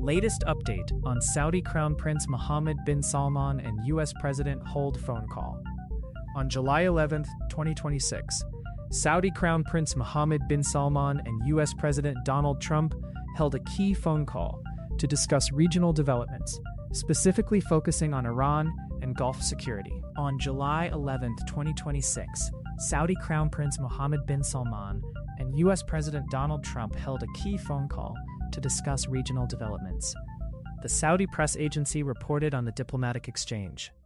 Latest update on Saudi Crown Prince Mohammed bin Salman and U.S. President hold phone call. On July 11, 2026, Saudi Crown Prince Mohammed bin Salman and U.S. President Donald Trump held a key phone call to discuss regional developments, specifically focusing on Iran and Gulf security. On July 11, 2026, Saudi Crown Prince Mohammed bin Salman and U.S. President Donald Trump held a key phone call to discuss regional developments. The Saudi press agency reported on the diplomatic exchange.